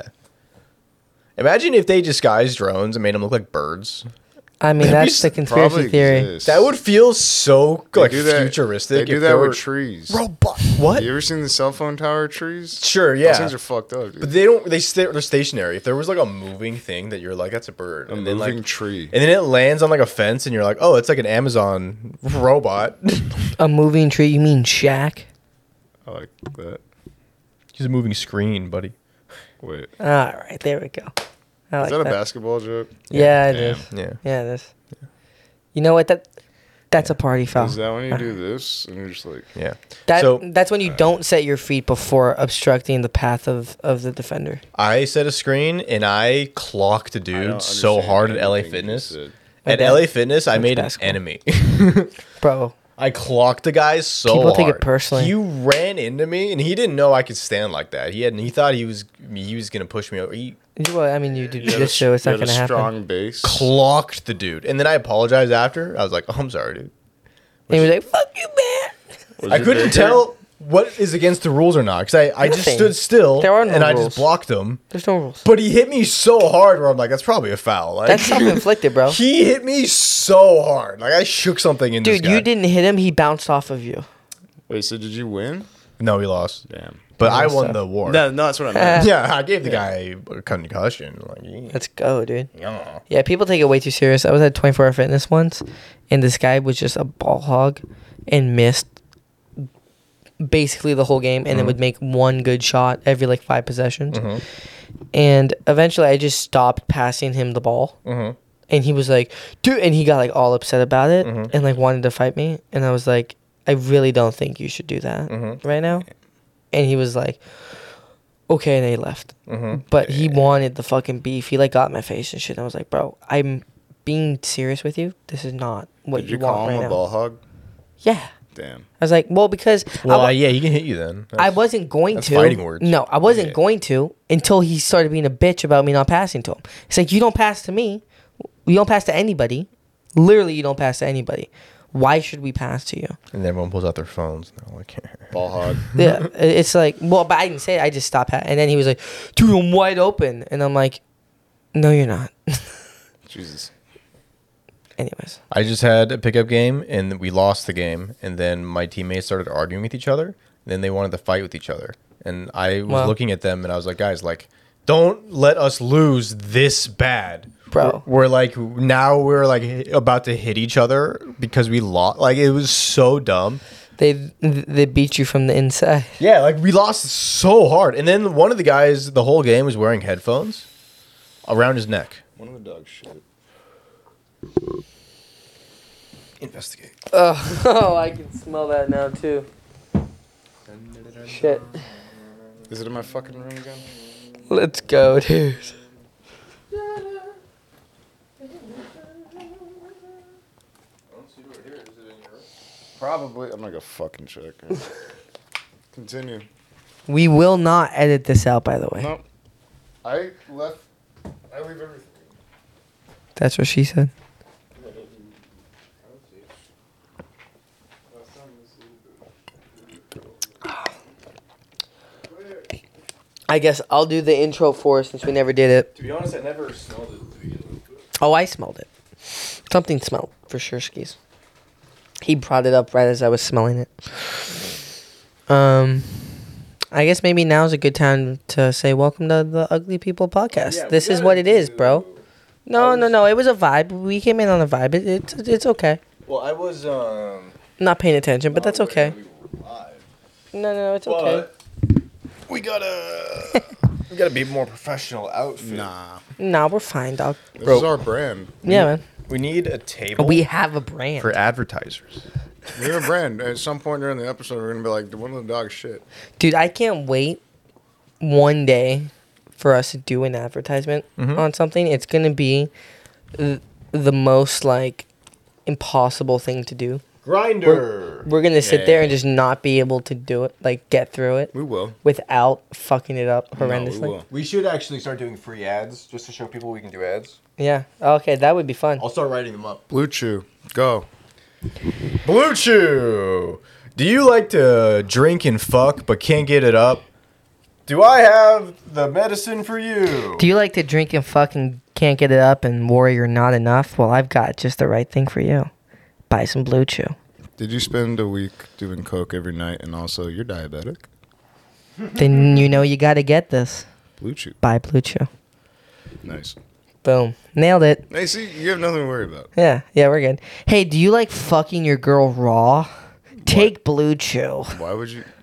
Imagine if they disguised drones and made them look like birds. I mean, That'd be that's the s- conspiracy Probably theory. exists. That would feel so They like do that- futuristic. They do if that there with were trees. robot. What? You ever seen the cell phone tower trees? Sure, Those yeah. things are fucked up. Dude. But they don't. They stay. They're stationary. If there was like a moving thing that you're like, that's a bird, a and then moving like, tree. and then it lands on like a fence, and you're like, oh, it's like an Amazon robot. A moving tree? You mean Shaq? I like that. He's a moving screen, buddy. Wait, All right, there we go. I like is that a that. basketball joke? Yeah, it Damn. is. Yeah. Yeah, it is. You know what? That that's a party foul. Is that when you do this and you're just like, Yeah. That so that's when you don't set your feet before obstructing the path of, of the defender. I set a screen and I clocked a I dude don't so understand hard at L A anything you Fitness. said. At Okay. L A Fitness, I That's made basketball. an enemy. Bro, I clocked the guy so People hard. take it personally. He ran into me, and he didn't know I could stand like that. He had, he thought he was he was gonna push me over. He you- well, I mean, you do You had a- jujitsu. It's you not had a gonna happen. strong base. clocked the dude, and then I apologized after. I was like, "Oh, I'm sorry, dude." And he was like, "Fuck you, man." Was I it couldn't bigger? tell what is against the rules or not because I, I just Nothing. stood still There are no and I rules. just blocked him. There's no rules. But he hit me so hard where I'm like, that's probably a foul. Like, That's self-inflicted, bro. He hit me so hard. Like I shook something in this Dude, guy. you didn't hit him. He bounced off of you. Wait, so did you win? No, he lost. Damn. But I Nice won stuff. the war. No, no, that's what I meant. Yeah, I gave the guy a concussion. Like, yeah. Let's go, dude. yeah. Yeah, people take it way too serious. I was at twenty-four hour fitness once, and this guy was just a ball hog and missed basically the whole game, and then would make one good shot every like five possessions. Mhm. And eventually, I just stopped passing him the ball, Mhm. and he was like, "Dude," and he got like all upset about it Mhm. and like wanted to fight me, and I was like, "I really don't think you should do that Mhm. right now." And he was like, "Okay," and then he left. Mhm. But he wanted the fucking beef. He like got in my face and shit. I was like, "Bro, I'm being serious with you. This is not what Did you, you want call right him a now." ball hog? Yeah. Damn. I was like, "Well, because Well, I, wa- yeah, he can hit you then. I That's- wasn't going that's to." fighting words. No, I wasn't Yeah. going to until he started being a bitch about me not passing to him. It's like, you don't pass to me. You don't pass to anybody. Literally, you don't pass to anybody. Why should we pass to you? And everyone pulls out their phones. And they're like, Ball hog. Yeah, it's like, well, but I didn't say it. I just stopped. Ha- and then he was like, "Dude, I'm wide open," and I'm like, "No, you're not." Jesus. Anyways, I just had a pickup game and we lost the game, and then my teammates started arguing with each other. Then they wanted to fight with each other, and I was Wow. looking at them and I was like, guys, like, don't let us lose this bad, Bro. We're, we're like now we're like about to hit each other because we lost. Like it was so dumb. they they beat you from the inside. Yeah, like we lost so hard, and then one of the guys the whole game was wearing headphones around his neck. One of the dogs shit. Investigate. Oh, oh, I can smell that now too. Shit. Is it in my fucking room again? Let's go, dude. Probably. I'm gonna go fucking check. Continue. We will not edit this out, by the way. No. I left. I leave everything. That's what she said. I guess I'll do the intro for us since we never did it. To be honest, I never smelled it to begin with. Oh, I smelled it. Something smelled for sure, skis. He brought it up right as I was smelling it. Um, I guess maybe now's a good time to say welcome to the Ugly People podcast. Yeah, we this is gotta what it is, do- bro. No, I no, was- no. It was a vibe. We came in on a vibe. It, it's it's okay. Well, I was um. Not paying attention, but that's not aware okay. we were live. No, no, no, it's okay. But we gotta we gotta be more professional outfit. Nah. Nah, we're fine, dog. This Bro. is our brand. Yeah, man. We need a table We have a brand. for advertisers. We have a brand. At some point during the episode, we're gonna be like, one of the dogs shit. Dude, I can't wait one day for us to do an advertisement Mhm. on something. It's going to be th- the most, like, impossible thing to do. Grinder. We're going to sit there Yeah. and just not be able to do it, like, get through it We will. without fucking it up No, we horrendously. will. We should actually start doing free ads just to show people we can do ads. Yeah. Okay, that would be fun. I'll start writing them up. Blue Chew. Go. Blue Chew. Do you like to drink and fuck but can't get it up? Do I have the medicine for you? Do you like to drink and fuck and can't get it up and worry you're not enough? Well, I've got just the right thing for you. Buy some Blue Chew. Did you spend a week doing coke every night and also you're diabetic? Then you know you got to get this. Blue Chew. Buy Blue Chew. Nice. Boom. Nailed it. Hey, see, you have nothing to worry about. Yeah, yeah, we're good. Hey, do you like fucking your girl raw? Take Blue Chew. Why would you?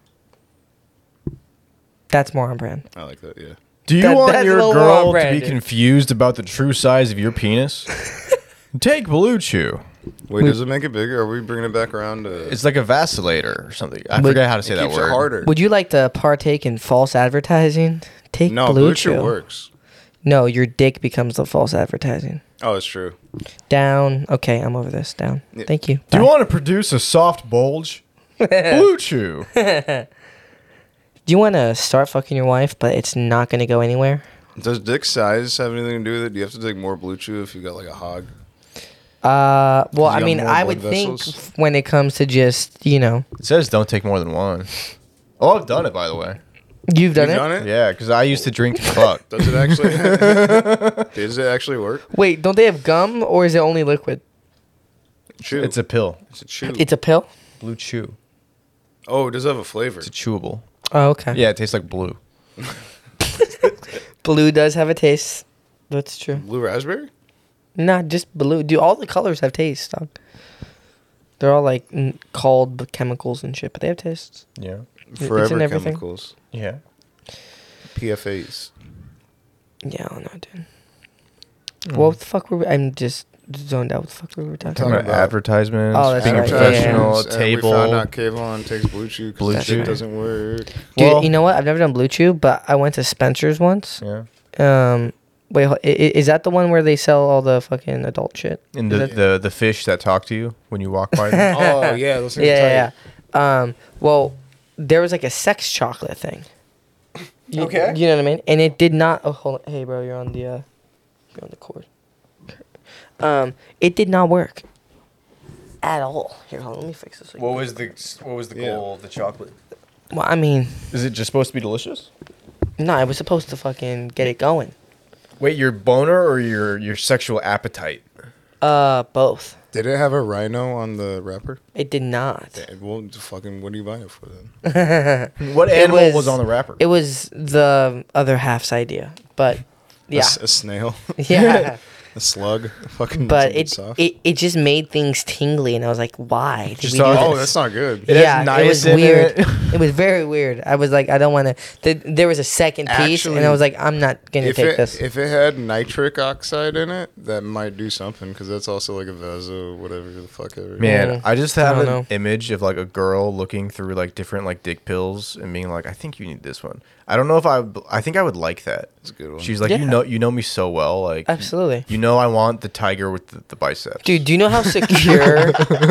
That's more on brand. I like that, yeah. Do you That- want that's a your little more girl on to brand, be dude. confused about the true size of your penis? Take Blue Chew. Wait, We- does it make it bigger? Are we bringing it back around to... It's like a vacillator or something. I But- forget how to say it that keeps word. it harder. Would you like to partake in false advertising? Take no, Blue, Blue Chew. Chew works. No, your dick becomes the false advertising. Oh, it's true. Down. Okay, I'm over this. Down. Yeah. Thank you. Do you Bye. want to produce a soft bulge? Blue Chew. Do you want to start fucking your wife, but it's not going to go anywhere? Does dick size have anything to do with it? Do you have to take more Blue Chew if you got like a hog? Uh, well, You I got mean, more I blood would think vessels? when it comes to just, you know, It says don't take more than one. Oh, I've done it, by the way. you've done you it. done it? Yeah, because I used to drink and fuck. Does it actually? Does it actually work? Wait, don't they have gum or is it only liquid? Chew. It's a pill. It's a chew. It's a pill? Blue Chew. oh, it does have a flavor. It's a chewable. Oh, okay. Yeah, it tastes like blue. Blue does have a taste. That's true. Blue raspberry? Not just blue. Dude, all the colors have tastes, dog. They're all like n- called the chemicals and shit, but they have tastes. Yeah. in Forever everything. chemicals. Yeah. P F As. Yeah, I don't know, dude. Mm. What the fuck were we? I'm just zoned out. What the fuck were we talking Talking about? about, about- advertisements, Oh, that's being right. a Yeah, yeah, professional, And table. We found out Kayvon takes Blue Chew because Blue that Chew. shit doesn't work. Dude, Well- you know what? I've never done Blue Chew, but I went to Spencer's once. Yeah. Um, wait, ho- i- i- is that the one where they sell all the fucking adult shit? And Is the, that- the, the fish that talk to you when you walk by them. Oh, yeah. Those things are Yeah, tight. yeah, yeah. Um, well, there was like a sex chocolate thing. You, Okay. You know what I mean? And it did not. Oh, hold on. Hey, bro, you're on the. Uh, you're on the cord. Um, it did not work. At all. Here, hold on. Let me fix this. What was the what was the Yeah. goal of the chocolate? Well, I mean, Is it just supposed to be delicious? no, I was supposed to fucking get it going. Wait, your boner or your your sexual appetite? Uh, both. Did it have a rhino on the wrapper? It did not. Yeah, well, fucking, what are you buying it for then? What It animal was, was- on the wrapper? It was the other half's idea, but A yeah, s- A, snail? yeah. A slug? Fucking But something it, soft? it it just made things tingly, and I was like, why did Just we do thought- Oh, this? that's not good. It has yeah, it was niacin in weird. it. It was very weird. I was like, I don't want to. Th- there was a second piece, and I Actually, was like, I'm not gonna If take it, this. if it had nitric oxide in it, that might do something because that's also like a vaso, whatever the fuck ever. Man, Mm, I just I have don't an know. image of like a girl looking through like different like dick pills and being like, I think you need this one. I don't know if I. I think I would like that. It's a good one. She's like, you Yeah. know, you know me so well, like Absolutely. You know I want the tiger with the, the biceps. Dude, do you know how secure?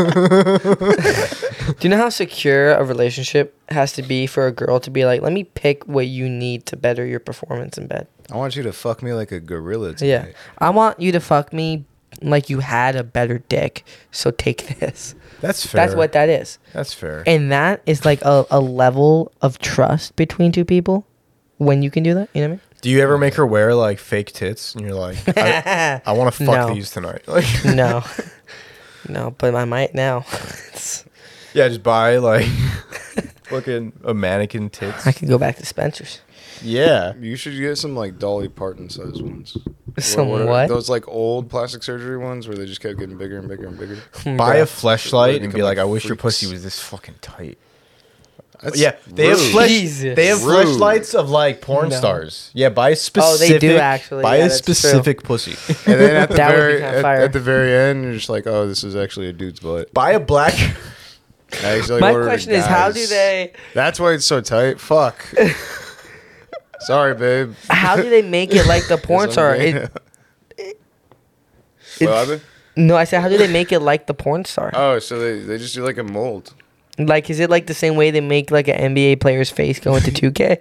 do you know how secure a relationship has to be for a girl to be like, let me pick what you need to better your performance in bed? I want you to fuck me like a gorilla tonight. Yeah, I want you to fuck me like you had a better dick. So take this. That's fair. That's what that is. That's fair. And that is like a, a level of trust between two people when you can do that. You know what I mean? Do you ever make her wear like fake tits and you're like, I, I want to fuck No. these tonight? Like, No. No, but I might now. It's- yeah, just buy like fucking a mannequin tits. I could go back to Spencer's. Yeah. You should get some like Dolly Parton size ones. Some are- what? Those like old plastic surgery ones where they just kept getting bigger and bigger and bigger. Buy a Bruh. fleshlight and Become be like, like I wish your freaks. pussy was this fucking tight. That's Yeah, they have rude. flesh. Jesus. They have Rude. fleshlights of like porn No. stars. Yeah, buy a Oh, specific. they do actually. Buy Yeah, a that's true. specific pussy. And then at the That would be very kinda at, fire. at the very end, you're just like, oh, this is actually a dude's butt. Buy a black. I actually My ordered a question is, how do guy's. they That's why it's so tight. Fuck. Sorry, babe. how do they make it like the porn 'Cause star? I'm gay. It, What happened? no, I said, how do they make it like the porn star? Oh, so they, they just do like a mold. Like, is it like the same way they make like an N B A player's face go into two K?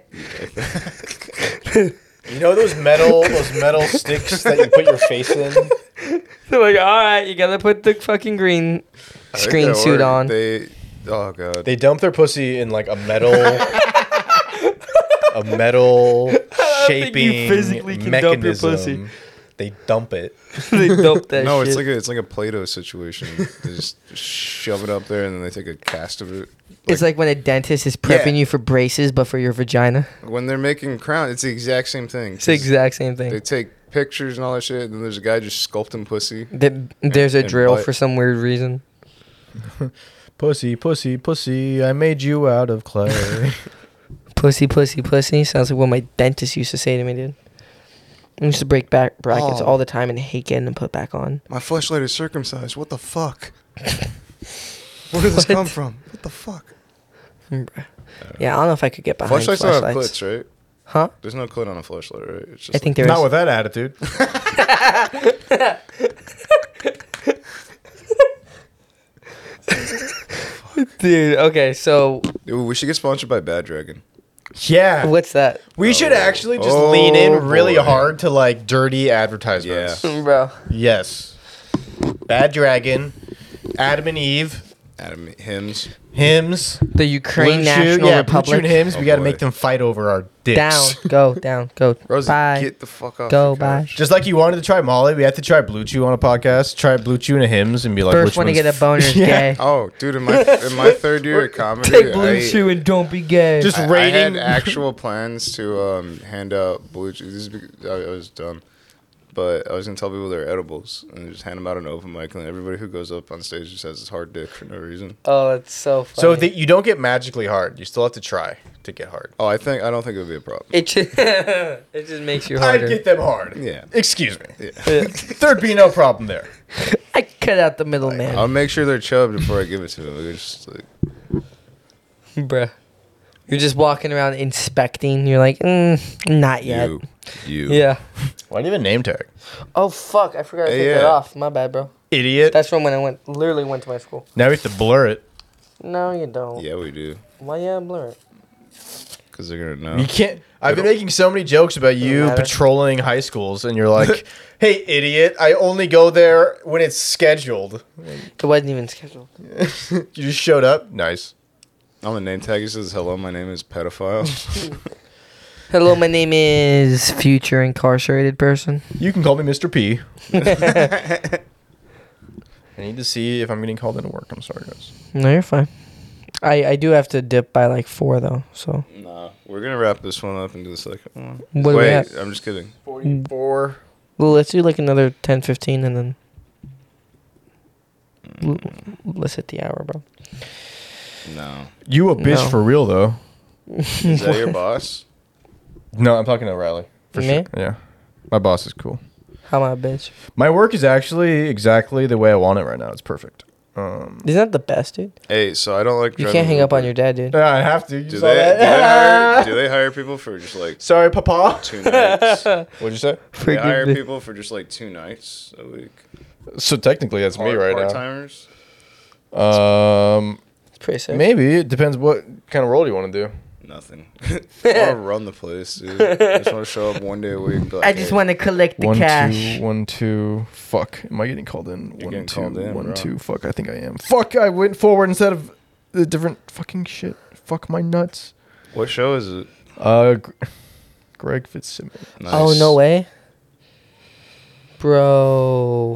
You know those metal those metal sticks that you put your face in? They're like, all right, you gotta put the fucking green I think screen that suit worked. on. They, oh god. They dump their pussy in like a metal a metal think you shaping physically can dump your mechanism. pussy. They dump it. They dope that no, shit. it's like a it's like a Play-Doh situation. They just shove it up there and then they take a cast of it. It's like when a dentist is prepping Yeah. you for braces, but for your vagina. When they're making crown, it's the exact same thing. It's the exact same thing. They take pictures and all that shit, and then there's a guy just sculpting pussy. Th- There's a and drill butt. for some weird reason. Pussy, pussy, pussy, I made you out of clay. Pussy, pussy, pussy. Sounds like what my dentist used to say to me, dude. I used to break back brackets Oh. all the time and hate getting them put back on. My fleshlight is circumcised. What the fuck? Where did this What? come from? What the fuck? Bruh. Yeah, I don't know if I could get behind Fleshlights don't have flashlights. clits, right? Huh? There's no clit on a fleshlight, right? It's just I think like, there Not is. with that attitude. Dude, okay, so Ooh, we should get sponsored by Bad Dragon. Yeah. what's that? We should Oh. actually just Oh, lean in really boy. hard to like dirty advertisements. Bro. Yes. Bad Dragon, Adam and Eve, Adam hymns. hymns, The Ukraine Blue Chew- National yeah, Blue Chew Republic. and hymns. Oh, we got to boy. make them fight over our dicks. Down, go, down, go. Rosie, Bye. get the fuck off. Go, your bye. couch. Just like you wanted to try Molly, we have to try Blue Chew on a podcast. Try Blue Chew and a hymns and be like, First which one to one's get a boner is Yeah. gay. Oh, dude, in my in my third year at comedy, Take blue I, chew and don't be gay. Just I, I rating. had actual plans to um, hand out blue chew. This is because I, I was dumb, but I was gonna tell people they're edibles and just hand them out an open mic, and then everybody who goes up on stage just has this hard dick for no reason. Oh, it's so funny. So that you don't get magically hard. You still have to try to get hard. Oh, I think I don't think it would be a problem. it just, it just makes you harder. I'd get them hard. Yeah. Excuse me. Yeah. There'd be no problem there. I cut out the middleman, I'll make sure they're chubbed before I give it to them. It's just like, bruh. You're just walking around inspecting. You're like, mm, not yet. you, you. Yeah. Why do you have a name tag? Oh fuck! I forgot to Hey, take that yeah. off. My bad, bro. Idiot. That's from when I went, literally went to my school. Now we have to blur it. No, you don't. Yeah, we do. Why you gotta blur it? Because they're gonna know. You can't. I've been making so many jokes about you matter. patrolling high schools, and you're like, "Hey, idiot! I only go there when it's scheduled." It wasn't even scheduled. You just showed up. Nice. On the name tag, it says, "Hello, my name is pedophile." Hello, my name is future incarcerated person. You can call me Mister P. I need to see if I'm getting called into work. I'm sorry, guys. No, you're fine. I, I do have to dip by like four though. So Nah, we're gonna wrap this one up and do the second one. what do we Wait, have? I'm just kidding. Forty-four. Well, let's do like another ten, fifteen, and then l- let's hit the hour, bro. No. You a bitch No. for real though? Is that your boss? No, I'm talking to Riley. For Me? sure. Yeah. My boss is cool. How am I a bitch? My work is actually exactly the way I want it right now. It's perfect. Um, Isn't that the best, dude? Hey, so I don't like. You driving can't hang up Uber. on your dad, dude. yeah, I have to. You Do saw they, do, that? they hire, do they hire people for just like Sorry, Papa. two nights? What'd you say? Do they hire Forgive me. people for just like two nights a week? So technically, that's me right Part now. timers. Um, It's pretty sick. maybe it depends what kind of role you want to do. Nothing. I want to run the place, dude. I just want to show up one day a week. and be like, I just hey, want to collect the One, cash. two, one, two. Fuck. Am I getting called in? You're One, getting two, called in, one, bro. two. Fuck. I think I am. Fuck. I went forward instead of the different fucking shit. Fuck my nuts. What show is it? Uh, Gr- Greg Fitzsimmons. Nice. Oh, no way. Bro.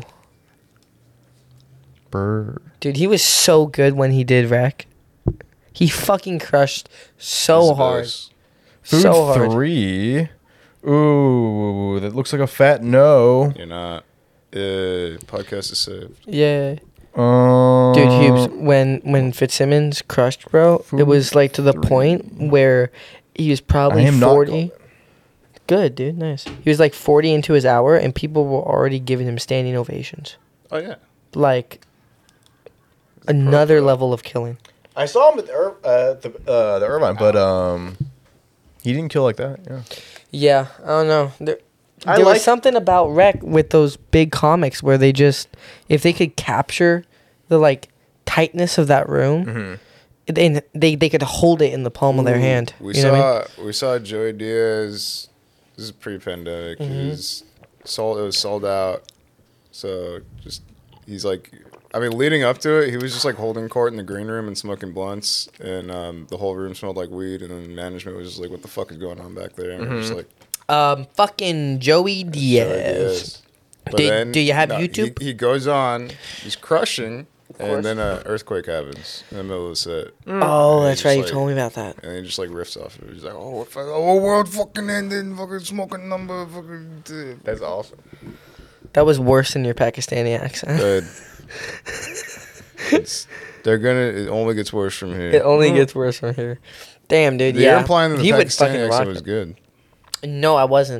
Brr. Dude, he was so good when he did Wreck. He fucking crushed so He's the hard. best. Food So hard. three. Ooh, that looks like a fat no. You're not. Uh, podcast is saved. Yeah. Um, Dude, Hubes, when when Fitzsimmons crushed, bro, it was like to the Food point three. where he was I probably am not forty. going. Good, dude, nice. He was like forty into his hour, and people were already giving him standing ovations. Oh yeah. Like He's a pro, another bro. level of killing. I saw him at the, Ir- uh, the, uh, the Irvine, but um, he didn't kill like that. Yeah. Yeah, I don't know. There, I there like- was something about Wreck with those big comics where they just, if they could capture the like tightness of that room, Mm-hmm. they they they could hold it in the palm of their Ooh, hand. We you know saw what I mean? we saw Joey Diaz. This is pre-pandemic. Mhm. He was sold. It was sold out. So just he's like, I mean, leading up to it, he was just like holding court in the green room and smoking blunts, and um, the whole room smelled like weed. And then management was just like, "What the fuck is going on back there?" And we're just Mhm. like, Um, fucking Joey "Joey Diaz. Diaz." But Do- then, do you have no, YouTube? He, he goes on, he's crushing, course. and then an earthquake happens in the middle of the set. Oh, And that's he's right. You like- told me about that. And he just like riffs off of it. He's like, "Oh, if I, the whole world fucking ended, fucking smoking number, fucking." uh, That's awesome. That was worse than your Pakistani accent. Good. It's, they're gonna. It only gets worse from here. It only gets worse from here. Damn, dude. You're yeah, implying that the he would Pakistani fucking accent rock was it. good. No, I wasn't.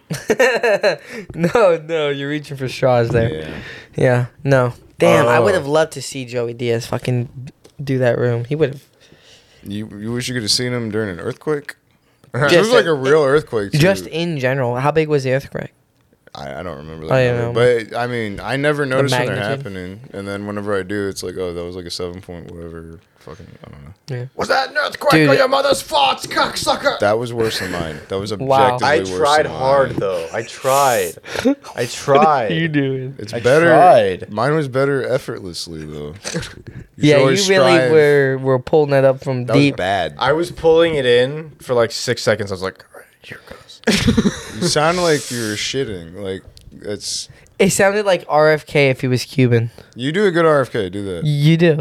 no, no, you're reaching for straws there. Yeah, Yeah. no. Damn, I would Oh. have loved to see Joey Diaz fucking do that room. He would have. You you wish you could have seen him during an earthquake. It Just was like a- a real earthquake. Too. Just in general, how big was the earthquake? I, I don't remember I that. don't number, but I mean, I never notice when they're magnitude? happening, and then whenever I do, it's like, oh, that was like a seven point whatever. Fucking, I don't know. Yeah. Was that an earthquake Dude. or your mother's farts, cocksucker? That was worse than mine. That was Wow. objectively I worse tried than hard mine. though. I tried. I tried. doing? It's I better. tried. Mine was better effortlessly though. You should Yeah, you always really strive- were were pulling that up from That deep. was bad. I was pulling it in for like six seconds. I was like, all right, here it goes. You sound like you were shitting. Like it's. It sounded like R F K if he was Cuban. You do a good R F K. Do that. You do.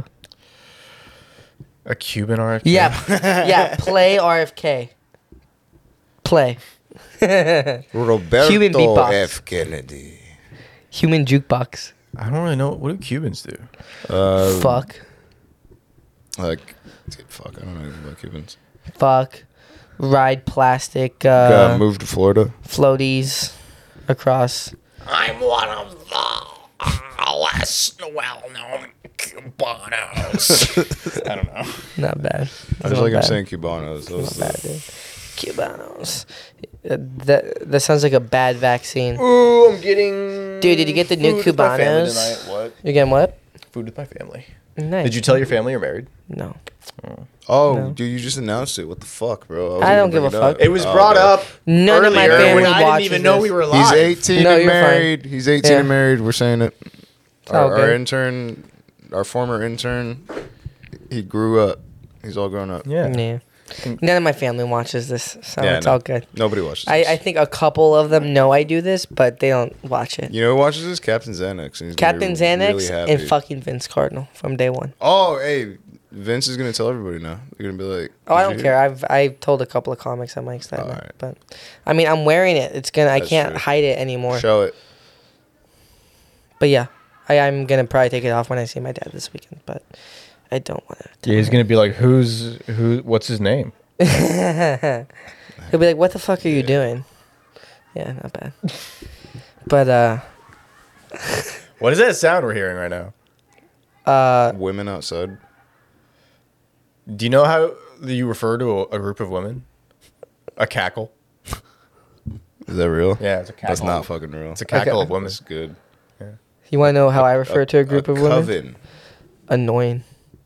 A Cuban R F K? Yeah, yeah. Play R F K. Play. Roberto Cuban beatbox. F. Kennedy. Human jukebox. I don't really know. What do Cubans do? Uh, Fuck. Like, fuck. I don't know anything about Cubans. Fuck. Ride plastic uh, Uh, moved to Florida. floaties across. I'm one of the uh, less well-known Cubanos. I don't know. Not bad. I Not just like I'm bad. saying Cubanos. That was Not bad, the, dude. Cubanos. Uh, that that sounds like a bad vaccine. Ooh, I'm getting. Dude, did you get the new food with my family Cubanos? tonight. What? You getting what? Food with my family. Nice. Did you tell your family you're married? No. oh, No. dude, you just announced it. What the fuck, bro? I don't wasn't give gonna a bring fuck. up. It was Oh, brought okay. up. None of my earlier family when I watches didn't even know this. we were He's live. eighteen No, and you're fine. married. He's eighteen Yeah. and married. We're saying it. Our, all our good. intern, our former intern, he grew up. He's all grown up. Yeah. Yeah. None of my family watches this, so Yeah, it's no. all good. Nobody watches I, this. I think a couple of them know I do this, but they don't watch it. You know who watches this? Captain Xanax. And he's gonna Captain be Xanax really happy. and fucking Vince Cardinal from day one. Oh, hey, Vince is gonna tell everybody now. They're gonna be like, Oh, I "Did don't you care. I've I told a couple of comics on Mike's that, Alright. but I mean I'm wearing it. It's gonna I That's can't true. hide it anymore. Show it." But yeah, I I'm gonna probably take it off when I see my dad this weekend. But I don't want to. Yeah, he's gonna be like, "Who's who? What's his name?" He'll be like, "What the fuck are you doing?" Yeah, not bad. But uh, What is that sound we're hearing right now? Uh, Women outside. Do you know how you refer to a, a group of women? A cackle. Is that real? Yeah, it's a cackle. That's not fucking real. It's a cackle Okay. of women. That's good. you want to know how I refer to a group of women? coven. Annoying.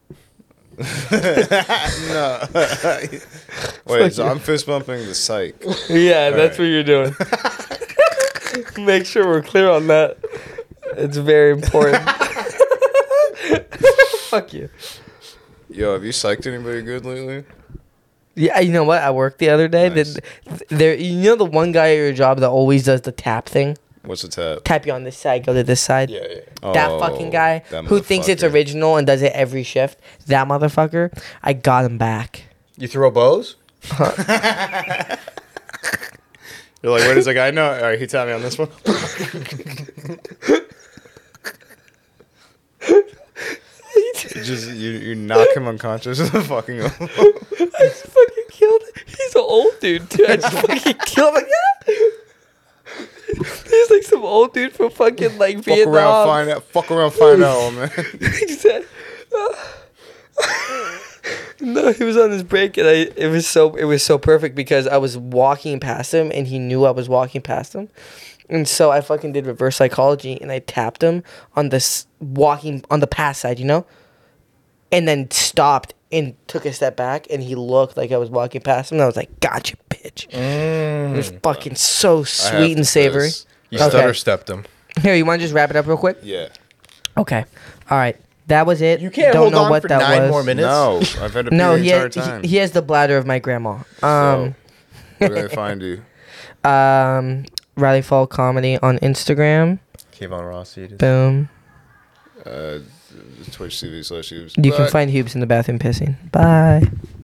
No. Wait, so I'm fist bumping the psych. Yeah, that's what you're doing. Make sure we're clear on that. It's very important. Fuck you. Yo, have you psyched anybody good lately? Yeah, you know what? I worked the other day. Nice. That there, you know, the one guy at your job that always does the tap thing. What's the tap? Tap you on this side, go to this side. Yeah, yeah. That Oh, fucking guy that who thinks it's motherfucker. original and does it every shift. That motherfucker. I got him back. You throw bows? You're like, wait a second, I know. All right, he tapped me on this one. You just you, you knock him unconscious with a fucking. I just fucking killed him. He's an old dude, too. I just fucking killed him. He's like some old dude from fucking like Fuck Vietnam. around, find out. Fuck around, find out, old man. He said, no, he was on his break, and I. It was so. It was so perfect because I was walking past him, and he knew I was walking past him, and so I fucking did reverse psychology, and I tapped him on this walking on the pass side, you know, and then stopped and took a step back, and he looked like I was walking past him, and I was like, "Gotcha, bitch." It was fucking so I have sweet and to savory. piss. You Okay. stutter stepped him. Here, you want to just wrap it up real quick? Yeah. Okay. All right. That was it. You can't Don't hold know on what for that nine was. more minutes. No, I've had to pee No, the he entire has, time. he, he has the bladder of my grandma. Um, So, where do I find you? um, Riley Fall Comedy on Instagram. Kayvon Rossi. it is. Boom. Uh, Twitch T V slash You can find Hubes in the bathroom pissing. Bye.